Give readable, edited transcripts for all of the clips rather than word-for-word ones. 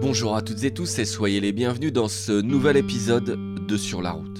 Bonjour à toutes et tous et soyez les bienvenus dans ce nouvel épisode de Sur la route.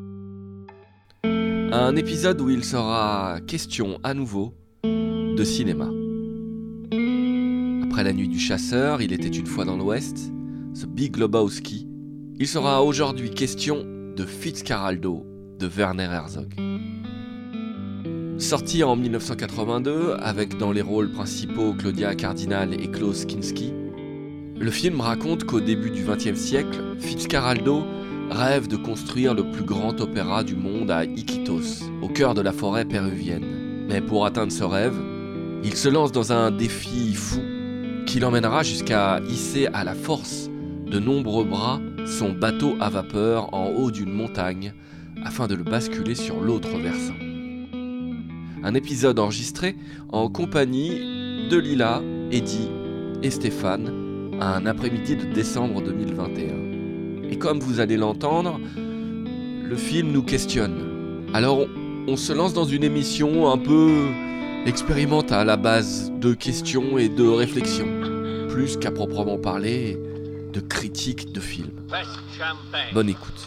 Un épisode où il sera question à nouveau de cinéma. Après La Nuit du Chasseur, Il était une fois dans l'Ouest, The Big Lebowski, il sera aujourd'hui question de Fitzcarraldo de Werner Herzog. Sorti en 1982 avec dans les rôles principaux Claudia Cardinal et Klaus Kinski, le film raconte qu'au début du XXe siècle, Fitzcarraldo rêve de construire le plus grand opéra du monde à Iquitos, au cœur de la forêt péruvienne. Mais pour atteindre ce rêve, il se lance dans un défi fou qui l'emmènera jusqu'à hisser à la force de nombreux bras son bateau à vapeur en haut d'une montagne afin de le basculer sur l'autre versant. Un épisode enregistré en compagnie de Lila, Eddie et Stéphane un après-midi de décembre 2021. Et comme vous allez l'entendre, le film nous questionne. Alors on se lance dans une émission un peu expérimentale à base de questions et de réflexions, plus qu'à proprement parler de critiques de films. Bonne écoute.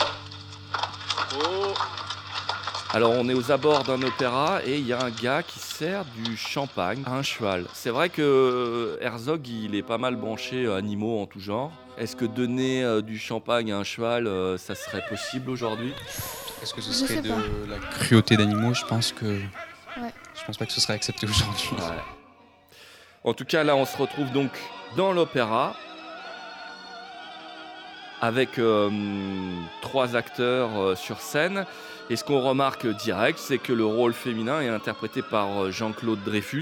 Alors on est aux abords d'un opéra et il y a un gars qui sert du champagne à un cheval. C'est vrai que Herzog il est pas mal branché animaux en tout genre. Est-ce que donner du champagne à un cheval, ça serait possible aujourd'hui ? Est-ce que ce serait de la cruauté d'animaux ? Je pense pas que ce serait accepté aujourd'hui. Ouais. En tout cas là on se retrouve donc dans l'opéra avec 3 acteurs sur scène. Et ce qu'on remarque direct, c'est que le rôle féminin est interprété par Jean-Claude Dreyfus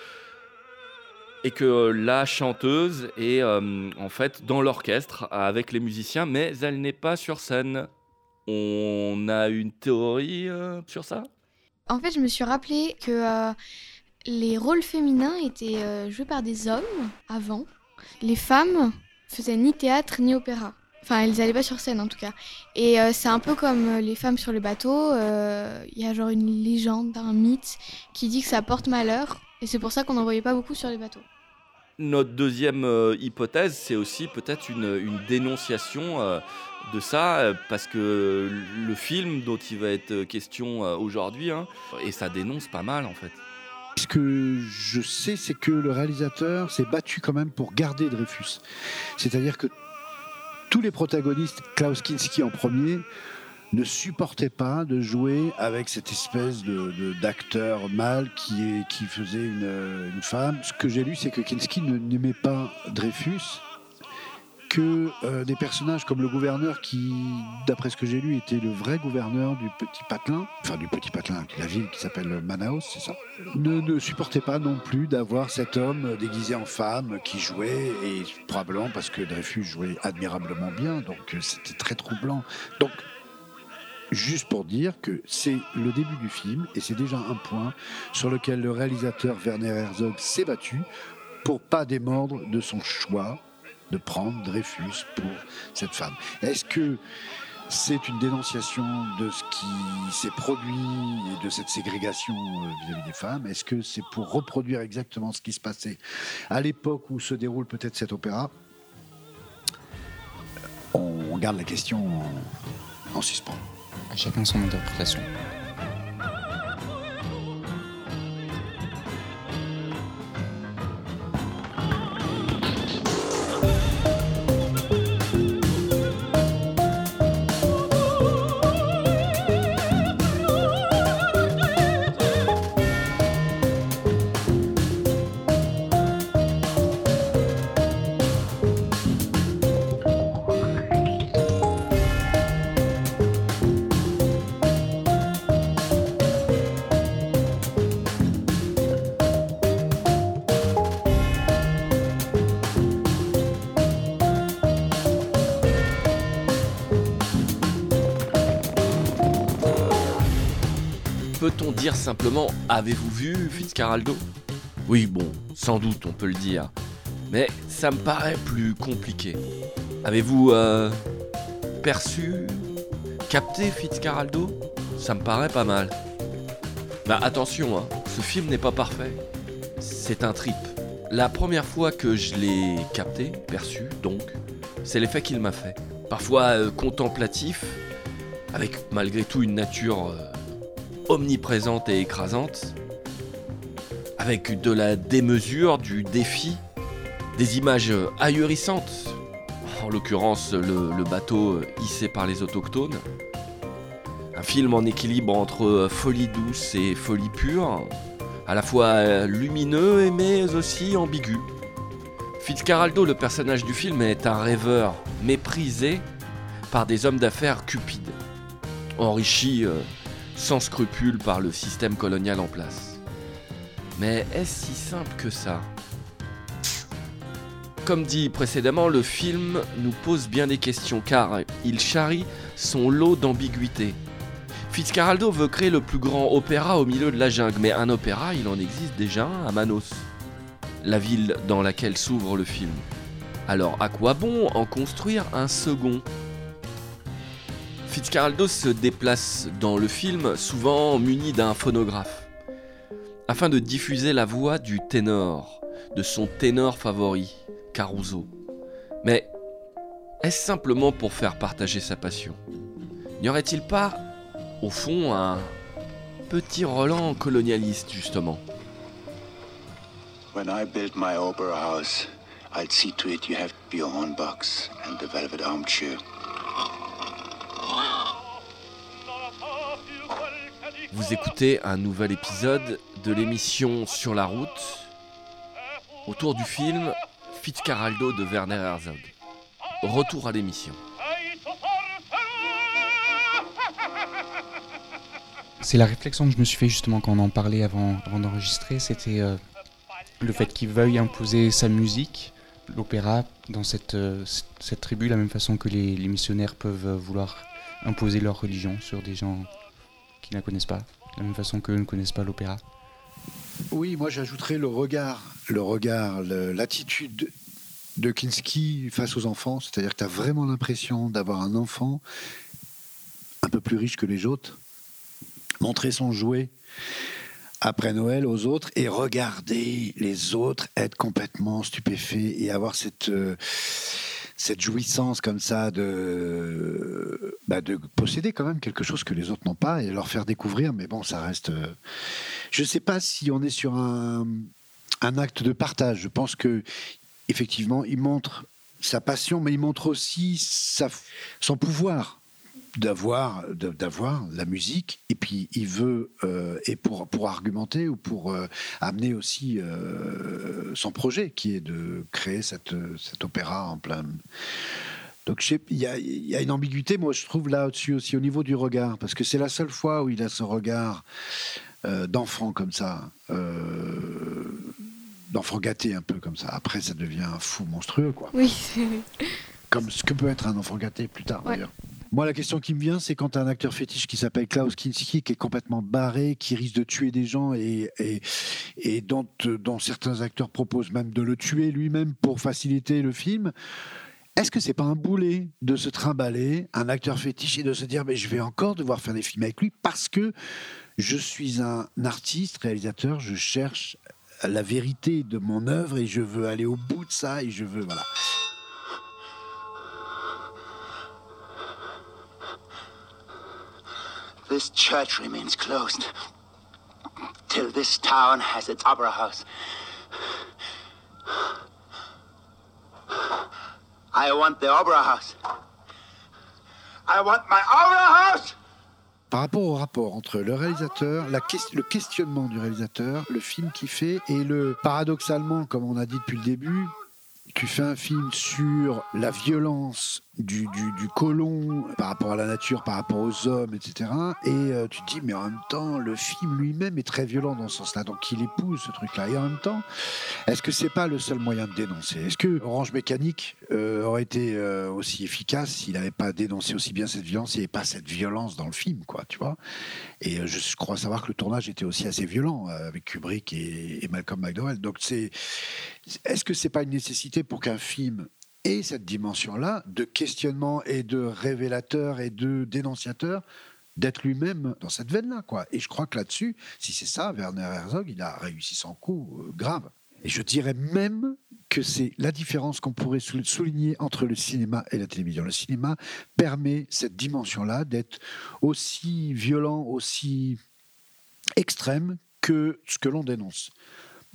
et que la chanteuse est en fait dans l'orchestre avec les musiciens, mais elle n'est pas sur scène. On a une théorie sur ça ? En fait, je me suis rappelé que les rôles féminins étaient joués par des hommes avant. Les femmes faisaient ni théâtre ni opéra. Enfin, elles n'allaient pas sur scène en tout cas. Et c'est un peu comme les femmes sur le bateau. Il y a genre une légende, un mythe qui dit que ça porte malheur. Et c'est pour ça qu'on n'en voyait pas beaucoup sur les bateaux. Notre deuxième hypothèse, c'est aussi peut-être une dénonciation de ça, parce que le film dont il va être question aujourd'hui, et ça dénonce pas mal en fait. Ce que je sais, c'est que le réalisateur s'est battu quand même pour garder Dreyfus. C'est-à-dire que tous les protagonistes, Klaus Kinski en premier, ne supportaient pas de jouer avec cette espèce d'acteur mâle qui faisait une femme. Ce que j'ai lu, c'est que Kinski n'aimait pas Dreyfus, que des personnages comme le gouverneur qui, d'après ce que j'ai lu, était le vrai gouverneur du Petit Patelin, la ville qui s'appelle Manaus, c'est ça, ne supportait pas non plus d'avoir cet homme déguisé en femme qui jouait, et probablement parce que Dreyfus jouait admirablement bien, donc c'était très troublant. Donc, juste pour dire que c'est le début du film, et c'est déjà un point sur lequel le réalisateur Werner Herzog s'est battu pour pas démordre de son choix de prendre Dreyfus pour cette femme. Est-ce que c'est une dénonciation de ce qui s'est produit et de cette ségrégation vis-à-vis des femmes ? Est-ce que c'est pour reproduire exactement ce qui se passait à l'époque où se déroule peut-être cet opéra ? On garde la question en suspens. À chacun son interprétation. Peut-on dire simplement « Avez-vous vu Fitzcarraldo ?» Oui, bon, sans doute on peut le dire, mais ça me paraît plus compliqué. Avez-vous perçu, capté Fitzcarraldo ? Ça me paraît pas mal. Bah attention, ce film n'est pas parfait. C'est un trip. La première fois que je l'ai capté, perçu donc, c'est l'effet qu'il m'a fait. Parfois contemplatif, avec malgré tout une nature omniprésente et écrasante, avec de la démesure, du défi, des images ahurissantes, en l'occurrence le bateau hissé par les autochtones. Un film en équilibre entre folie douce et folie pure, à la fois lumineux mais aussi ambigu. Fitzcarraldo, le personnage du film, est un rêveur méprisé par des hommes d'affaires cupides, enrichis sans scrupule par le système colonial en place. Mais est-ce si simple que ça ? Comme dit précédemment, le film nous pose bien des questions car il charrie son lot d'ambiguïté. Fitzcarraldo veut créer le plus grand opéra au milieu de la jungle, mais un opéra, il en existe déjà un à Manos, la ville dans laquelle s'ouvre le film. Alors à quoi bon en construire un second ? Fitzcarraldo se déplace dans le film souvent muni d'un phonographe, afin de diffuser la voix du ténor, de son ténor favori, Caruso. Mais est-ce simplement pour faire partager sa passion ? N'y aurait-il pas, au fond, un petit Roland colonialiste, justement ? When I build my opera house, I'll see to it you have your own box and the velvet armchair. Vous écoutez un nouvel épisode de l'émission Sur la route, autour du film Fitzcarraldo de Werner Herzog. Retour à l'émission. C'est la réflexion que je me suis fait justement quand on en parlait avant d'enregistrer, c'était le fait qu'il veuille imposer sa musique, l'opéra, dans cette tribu, de la même façon que les missionnaires peuvent vouloir imposer leur religion sur des gens qui ne la connaissent pas, de la même façon qu'eux ne connaissent pas l'opéra. Oui, moi j'ajouterais le regard, l'attitude de Kinski face aux enfants, c'est-à-dire que tu as vraiment l'impression d'avoir un enfant un peu plus riche que les autres, montrer son jouet après Noël aux autres et regarder les autres être complètement stupéfaits et avoir cette jouissance comme ça de posséder quand même quelque chose que les autres n'ont pas et leur faire découvrir. Mais bon, ça reste... je ne sais pas si on est sur un acte de partage. Je pense que effectivement, il montre sa passion, mais il montre aussi son pouvoir d'avoir la musique, et puis il veut et pour argumenter ou pour amener aussi son projet qui est de créer cet opéra en plein. Donc il y a une ambiguïté, moi je trouve là-dessus aussi au niveau du regard, parce que c'est la seule fois où il a ce regard d'enfant comme ça, d'enfant gâté un peu comme ça. Après ça devient un fou monstrueux, quoi. Oui. Comme ce que peut être un enfant gâté plus tard, d'ailleurs. Moi, la question qui me vient, c'est quand tu as un acteur fétiche qui s'appelle Klaus Kinski, qui est complètement barré, qui risque de tuer des gens et dont certains acteurs proposent même de le tuer lui-même pour faciliter le film. Est-ce que c'est pas un boulet de se trimballer un acteur fétiche et de se dire mais je vais encore devoir faire des films avec lui parce que je suis un artiste, réalisateur, je cherche la vérité de mon œuvre et je veux aller au bout de ça et je veux... Voilà. This church remains closed till this town has its opera house. I want the opera house. I want my opera house. Par rapport au rapport entre le réalisateur, le questionnement du réalisateur, le film qu'il fait et paradoxalement, comme on a dit depuis le début, tu fais un film sur la violence du colon par rapport à la nature, par rapport aux hommes, etc. Et tu te dis, mais en même temps, le film lui-même est très violent dans ce sens-là. Donc il épouse ce truc-là. Et en même temps, est-ce que c'est pas le seul moyen de dénoncer ? Est-ce que Orange Mécanique aurait été aussi efficace s'il n'avait pas dénoncé aussi bien cette violence, s'il n'y avait pas cette violence dans le film, quoi, tu vois ? Et je crois savoir que le tournage était aussi assez violent avec Kubrick et Malcolm McDowell. Donc est-ce que c'est pas une nécessité pour qu'un film ait cette dimension-là de questionnement et de révélateur et de dénonciateur, d'être lui-même dans cette veine-là, quoi. Et je crois que là-dessus, si c'est ça, Werner Herzog, il a réussi son coup grave. Et je dirais même que c'est la différence qu'on pourrait souligner entre le cinéma et la télévision. Le cinéma permet cette dimension-là d'être aussi violent, aussi extrême que ce que l'on dénonce. Pourquoi ?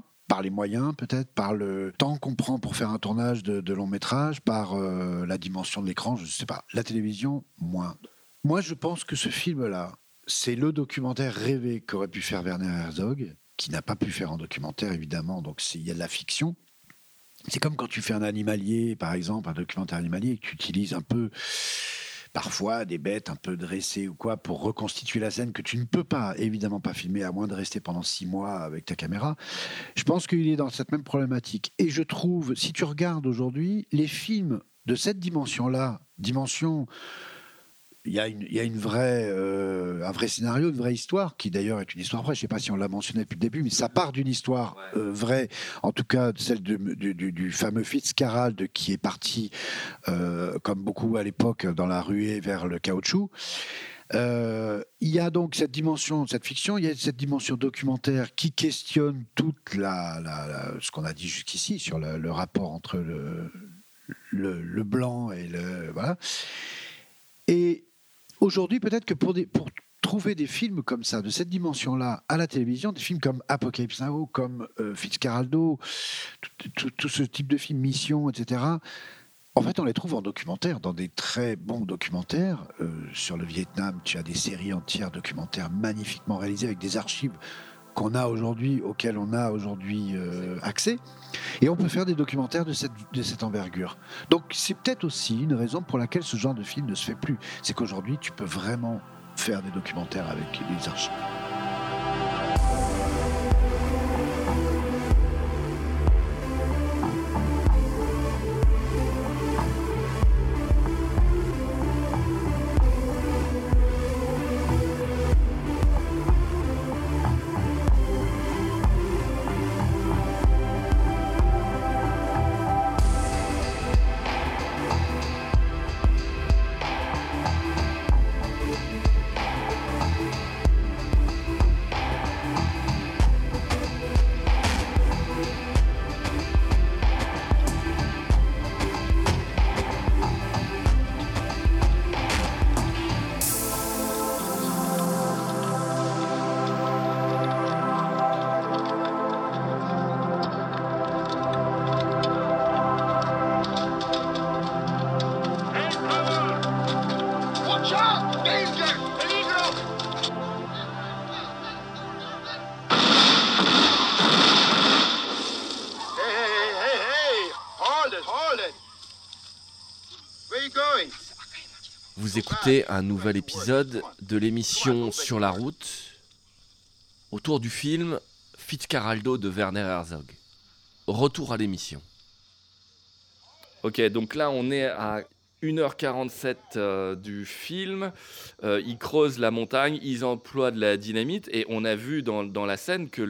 Par les moyens, peut-être, par le temps qu'on prend pour faire un tournage de long métrage, par la dimension de l'écran, je ne sais pas. La télévision, moins. Moi, je pense que ce film-là, c'est le documentaire rêvé qu'aurait pu faire Werner Herzog, qui n'a pas pu faire en documentaire, évidemment, donc il y a de la fiction. C'est comme quand tu fais un animalier, par exemple, un documentaire animalier, et que tu utilises un peu, parfois, des bêtes un peu dressées ou quoi, pour reconstituer la scène que tu ne peux pas, évidemment pas filmer, à moins de rester pendant 6 mois avec ta caméra. Je pense qu'il est dans cette même problématique. Et je trouve, si tu regardes aujourd'hui, les films de cette dimension-là, il y a une vraie, un vrai scénario, une vraie histoire, qui d'ailleurs est une histoire vraie. Je ne sais pas si on l'a mentionné depuis le début, mais ça part d'une histoire vraie, en tout cas celle du fameux Fitzcarrald qui est parti, comme beaucoup à l'époque, dans la ruée vers le caoutchouc. Il y a donc cette dimension, cette fiction, il y a cette dimension documentaire qui questionne toute ce qu'on a dit jusqu'ici sur le rapport entre le blanc et le... Voilà. Et aujourd'hui, peut-être que pour trouver des films comme ça, de cette dimension-là, à la télévision, des films comme Apocalypse Now, comme Fitzcarraldo, tout ce type de films, Mission, etc., en fait, on les trouve en documentaire, dans des très bons documentaires. Sur le Vietnam, tu as des séries entières documentaires magnifiquement réalisées avec des archives auxquelles on a aujourd'hui accès. Et on peut faire des documentaires de cette envergure. Donc c'est peut-être aussi une raison pour laquelle ce genre de film ne se fait plus. C'est qu'aujourd'hui, tu peux vraiment faire des documentaires avec des archives. Vous écoutez un nouvel épisode de l'émission Sur la route, autour du film Fitzcarraldo de Werner Herzog. Retour à l'émission. Ok, donc là on est à 1h47 du film. Ils creusent la montagne, ils emploient de la dynamite et on a vu dans la scène que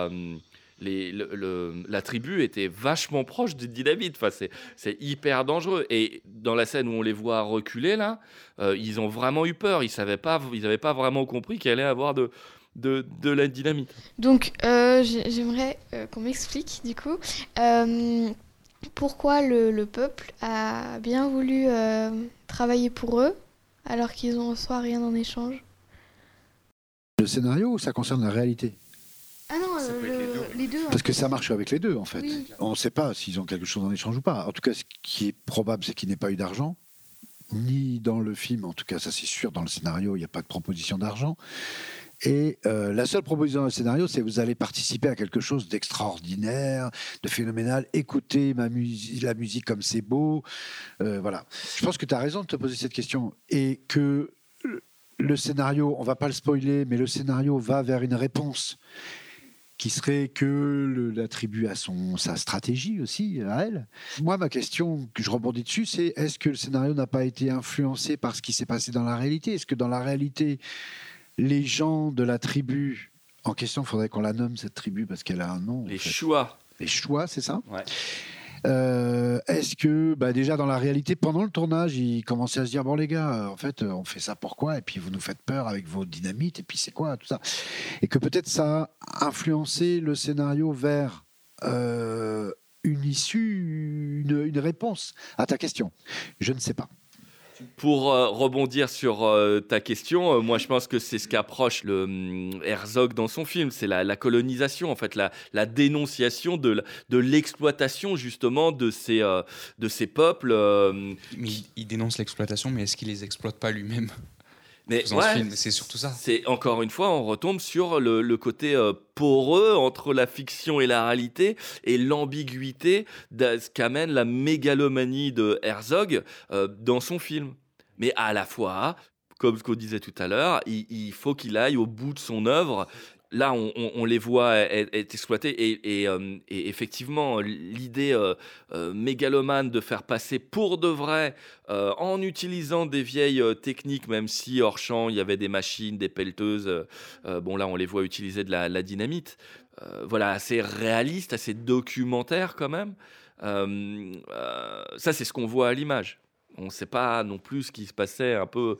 la tribu était vachement proche de dynamite. Enfin, c'est hyper dangereux. Et dans la scène où on les voit reculer, là, ils ont vraiment eu peur. Ils n'avaient pas vraiment compris qu'il allait avoir de la dynamite. Donc, j'aimerais qu'on m'explique, du coup, pourquoi le peuple a bien voulu travailler pour eux, alors qu'ils n'en reçoivent rien en échange. Le scénario, ou ça concerne la réalité ? Ah non, les deux. Parce que ça marche avec les deux, en fait. Oui. On ne sait pas s'ils ont quelque chose en échange ou pas. En tout cas, ce qui est probable, c'est qu'il n'y ait pas eu d'argent. Ni dans le film, en tout cas, ça c'est sûr, dans le scénario, il n'y a pas de proposition d'argent. Et la seule proposition dans le scénario, c'est vous allez participer à quelque chose d'extraordinaire, de phénoménal. Écoutez la musique comme c'est beau. Voilà. Je pense que tu as raison de te poser cette question. Et que le scénario, on ne va pas le spoiler, mais le scénario va vers une réponse qui serait que la tribu a sa stratégie aussi, à elle. Moi, ma question, que je rebondis dessus, c'est est-ce que le scénario n'a pas été influencé par ce qui s'est passé dans la réalité ? Est-ce que dans la réalité, les gens de la tribu en question, il faudrait qu'on la nomme, cette tribu, parce qu'elle a un nom. Les Chouas. Les Chouas, c'est ça ? Ouais. Est-ce que déjà dans la réalité, pendant le tournage, ils commençaient à se dire bon les gars, en fait on fait ça pourquoi, et puis vous nous faites peur avec vos dynamites, et puis c'est quoi tout ça, et que peut-être ça a influencé le scénario vers une issue, une réponse à ta question. Je ne sais pas. Pour rebondir sur ta question, moi je pense que c'est ce qu'approche le Herzog dans son film, c'est la colonisation, en fait, la dénonciation de l'exploitation justement de ces peuples. Mais il dénonce l'exploitation, mais est-ce qu'il les exploite pas lui-même? Mais Dans ce film, c'est surtout ça. C'est encore une fois, on retombe sur le côté poreux entre la fiction et la réalité et l'ambiguïté de ce qu'amène la mégalomanie de Herzog dans son film. Mais à la fois, comme ce qu'on disait tout à l'heure, il faut qu'il aille au bout de son œuvre. Là, on les voit être exploités et effectivement, l'idée mégalomane de faire passer pour de vrai, en utilisant des vieilles techniques, même si hors champ, il y avait des machines, des pelleteuses, bon là, on les voit utiliser de la dynamite, voilà, assez réaliste, assez documentaire quand même. Ça, c'est ce qu'on voit à l'image. On ne sait pas non plus ce qui se passait un peu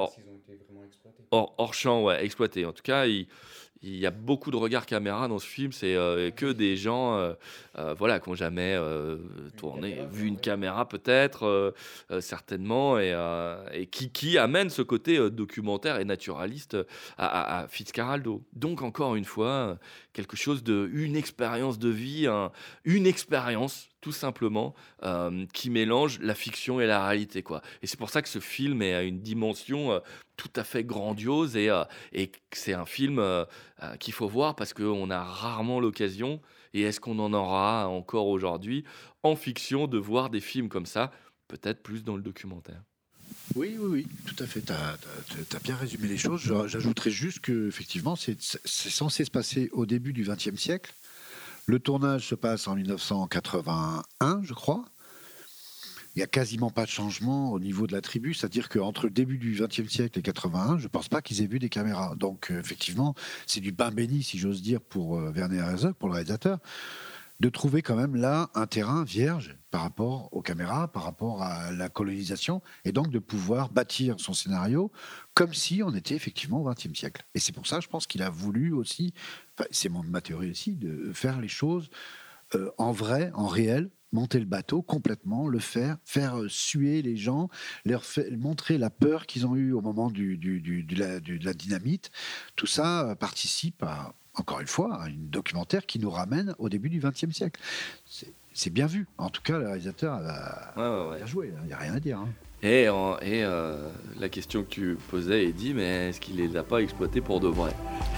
hors champ, ouais, exploité. En tout cas, il y a beaucoup de regards caméra dans ce film, c'est que des gens voilà, qui n'ont jamais vu une caméra peut-être, certainement, et qui amènent ce côté documentaire et naturaliste à Fitzcarraldo. Donc encore une fois, quelque chose une expérience de vie, une expérience tout simplement, qui mélange la fiction et la réalité, quoi. Et c'est pour ça que ce film est à une dimension tout à fait grandiose et que c'est un film qu'il faut voir parce qu'on a rarement l'occasion, et est-ce qu'on en aura encore aujourd'hui, en fiction, de voir des films comme ça, peut-être plus dans le documentaire. Oui, tout à fait. Tu as bien résumé les choses. J'ajouterais juste qu'effectivement, c'est censé se passer au début du XXe siècle. Le tournage se passe en 1981, je crois. Il n'y a quasiment pas de changement au niveau de la tribu, c'est-à-dire qu'entre le début du XXe siècle et 81, je ne pense pas qu'ils aient vu des caméras. Donc, effectivement, c'est du pain béni, si j'ose dire, pour Werner Herzog, pour le réalisateur, de trouver quand même là un terrain vierge par rapport aux caméras, par rapport à la colonisation, et donc de pouvoir bâtir son scénario comme si on était effectivement au XXe siècle. Et c'est pour ça, je pense qu'il a voulu aussi, c'est ma théorie aussi, de faire les choses en vrai, en réel, monter le bateau complètement, le faire suer les gens, montrer la peur qu'ils ont eue au moment de la dynamite. Tout ça participe à, encore une fois, à un documentaire qui nous ramène au début du XXe siècle. C'est bien vu. En tout cas, le réalisateur a bien joué. Il n'y a rien à dire. Hein. Et la question que tu posais, Eddy, mais est-ce qu'il ne les a pas exploités pour de vrai?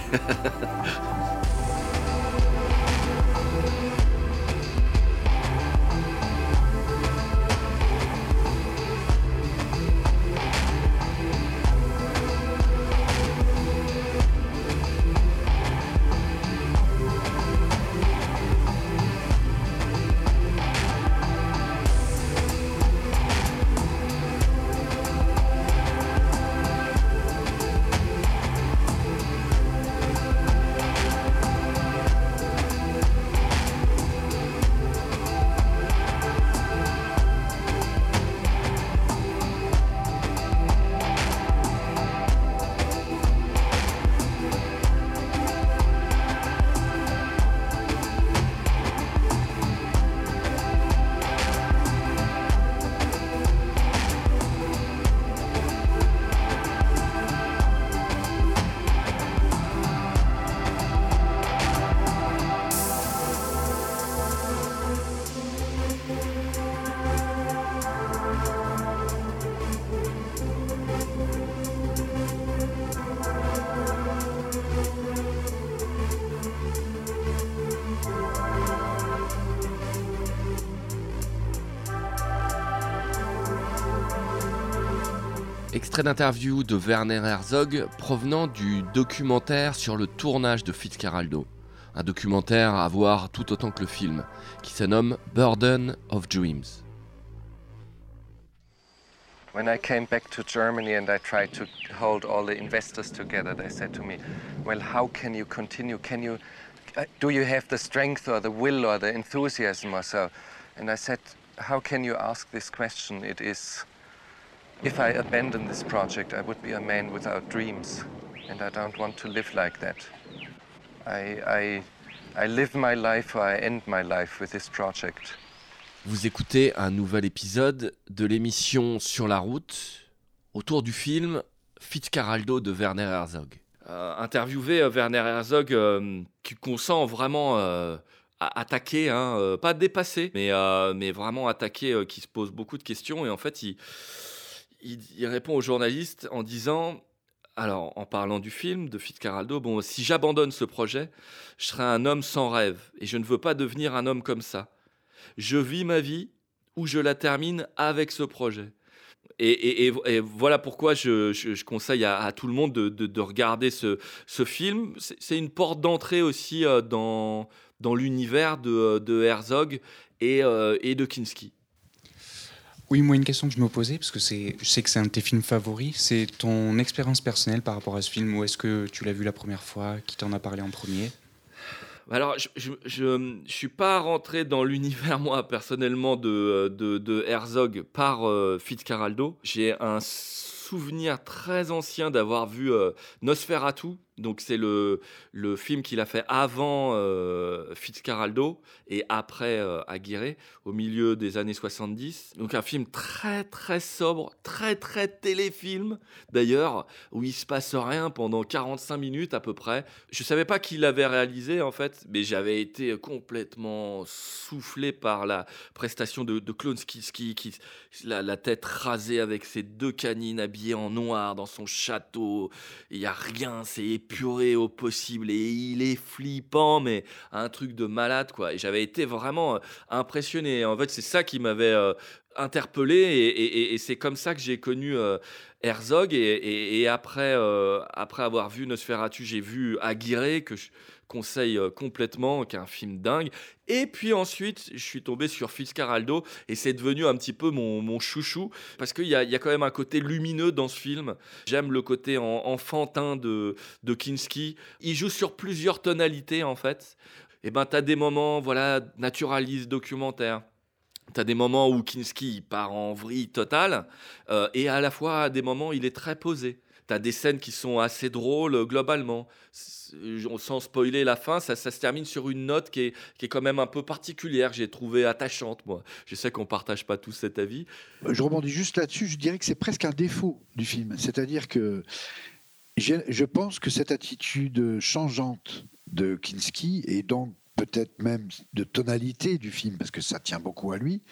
Extrait d'interview de Werner Herzog provenant du documentaire sur le tournage de Fitzcarraldo. Un documentaire à voir tout autant que le film, qui se nomme Burden of Dreams. When I came back to Germany and I tried to hold all the investors together, they said to me, well, how can you continue? Do you have the strength or the will or the enthusiasm or so? And I said, how can you ask this question? It is, if I abandon this project, I would be a man without dreams, and I don't want to live like that. I I live my life or I end my life with this project. Vous écoutez un nouvel épisode de l'émission Sur la route, autour du film Fitzcarraldo de Werner Herzog. Interviewé Werner Herzog, qu'on sent vraiment attaqué, pas dépassé, mais vraiment attaqué, qui se pose beaucoup de questions. Et en fait, il répond aux journalistes en disant... Alors, en parlant du film de Fitzcarraldo, si j'abandonne ce projet, je serai un homme sans rêve et je ne veux pas devenir un homme comme ça. Je vis ma vie ou je la termine avec ce projet. Et voilà pourquoi je conseille à tout le monde de regarder ce film. C'est une porte d'entrée aussi dans l'univers de Herzog et de Kinski. Oui, moi, une question que je me posais, parce que je sais que c'est un de tes films favoris, c'est ton expérience personnelle par rapport à ce film. Où est-ce que tu l'as vu la première fois? Qui t'en a parlé en premier? Alors, je suis pas rentré dans l'univers, moi, personnellement, de Herzog par Fitzcarraldo. J'ai un souvenir très ancien d'avoir vu Nosferatu. Donc, c'est le film qu'il a fait avant Fitzcarraldo et après Aguirre, au milieu des années 70. Donc, un film très, très sobre, très, très téléfilm, d'ailleurs, où il se passe rien pendant 45 minutes à peu près. Je savais pas qui l'avait réalisé, en fait, mais j'avais été complètement soufflé par la prestation de Klaus Kinski, la tête rasée avec ses deux canines habillées en noir dans son château. Il n'y a rien, c'est épuré au possible et il est flippant, mais un truc de malade, quoi. Et j'avais été vraiment impressionné. En fait, c'est ça qui m'avait interpellé et c'est comme ça que j'ai connu Herzog. Et après avoir vu Nosferatu, j'ai vu Aguirre, que je conseille complètement, qui est un film dingue. Et puis ensuite, je suis tombé sur Fitzcarraldo et c'est devenu un petit peu mon chouchou parce qu'il y a quand même un côté lumineux dans ce film. J'aime le côté enfantin de Kinski. Il joue sur plusieurs tonalités en fait. Et t'as des moments, naturalistes, documentaires. T'as des moments où Kinski part en vrille totale et à la fois à des moments il est très posé. T'as des scènes qui sont assez drôles globalement. Sans spoiler la fin, ça se termine sur une note qui est quand même un peu particulière, que j'ai trouvée attachante, moi. Je sais qu'on ne partage pas tous cet avis. Je rebondis juste là-dessus, je dirais que c'est presque un défaut du film. C'est-à-dire que je pense que cette attitude changeante de Kinski, et donc peut-être même de tonalité du film, parce que ça tient beaucoup à lui,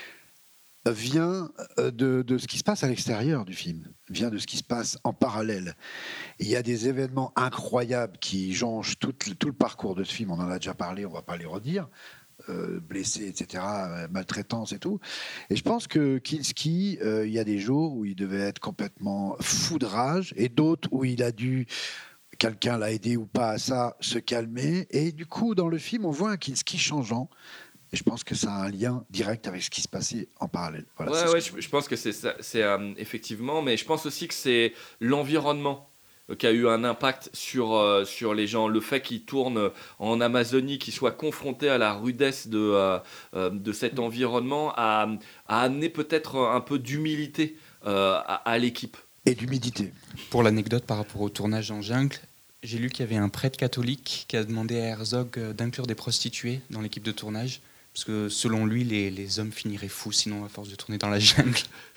vient de ce qui se passe à l'extérieur du film, vient de ce qui se passe en parallèle. Il y a des événements incroyables qui jonchent tout le parcours de ce film, on en a déjà parlé, on ne va pas les redire, blessés, etc., maltraitance et tout. Et je pense que Kinski, il y a des jours où il devait être complètement fou de rage, et d'autres où il a dû... Quelqu'un l'a aidé ou pas à ça, se calmer. Et du coup, dans le film, on voit un Kinski changeant. Et je pense que ça a un lien direct avec ce qui se passait en parallèle. Voilà, je pense que c'est ça, effectivement, mais je pense aussi que c'est l'environnement qui a eu un impact sur les gens. Le fait qu'ils tournent en Amazonie, qu'ils soient confrontés à la rudesse de cet environnement, a amené peut-être un peu d'humilité à l'équipe. Et d'humidité. Pour l'anecdote par rapport au tournage en jungle, j'ai lu qu'il y avait un prêtre catholique qui a demandé à Herzog d'inclure des prostituées dans l'équipe de tournage. Parce que selon lui, les hommes finiraient fous sinon à force de tourner dans la jungle.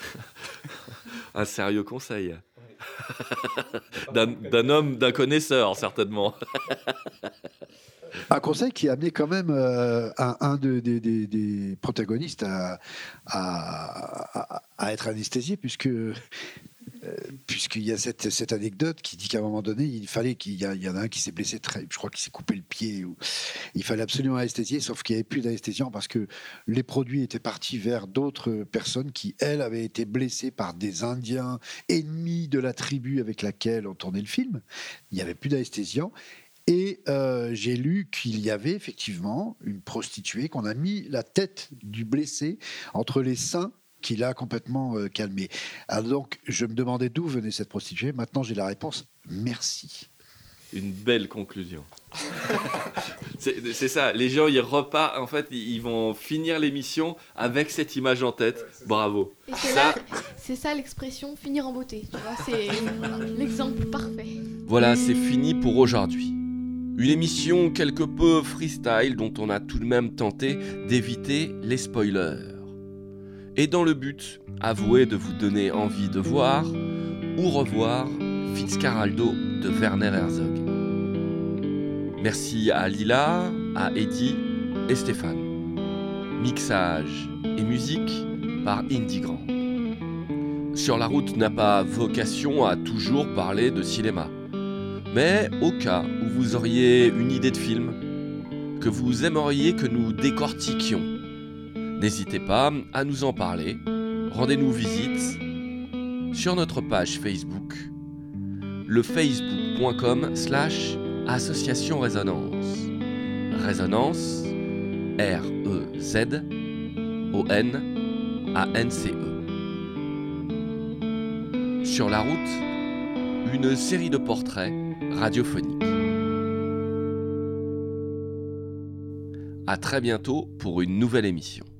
Un sérieux conseil. d'un connaisseur, certainement. Un conseil qui a amené quand même un des protagonistes à être anesthésié, puisqu'il y a cette anecdote qui dit qu'à un moment donné, il fallait qu'il y en a un qui s'est blessé, je crois qu'il s'est coupé le pied. Il fallait absolument anesthésier, sauf qu'il n'y avait plus d'anesthésiant parce que les produits étaient partis vers d'autres personnes qui, elles, avaient été blessées par des Indiens ennemis de la tribu avec laquelle on tournait le film. Il n'y avait plus d'anesthésiant. Et j'ai lu qu'il y avait effectivement une prostituée qu'on a mis la tête du blessé entre les seins qui l'a complètement calmé. Alors donc, je me demandais d'où venait cette prostituée. Maintenant, j'ai la réponse. Merci. Une belle conclusion. c'est ça. Les gens, ils repartent. En fait, ils vont finir l'émission avec cette image en tête. Bravo. Et c'est ça l'expression finir en beauté. Tu vois, c'est l'exemple parfait. Voilà, c'est fini pour aujourd'hui. Une émission quelque peu freestyle dont on a tout de même tenté d'éviter les spoilers. Et dans le but, avoué de vous donner envie de voir ou revoir Fitzcarraldo de Werner Herzog. Merci à Lila, à Eddie et Stéphane. Mixage et musique par Indie Grand. Sur la route n'a pas vocation à toujours parler de cinéma. Mais au cas où vous auriez une idée de film que vous aimeriez que nous décortiquions, n'hésitez pas à nous en parler. Rendez-nous visite sur notre page Facebook, le facebook.com/association Résonance. Résonance, REZONANCE. Sur la route, une série de portraits radiophoniques. À très bientôt pour une nouvelle émission.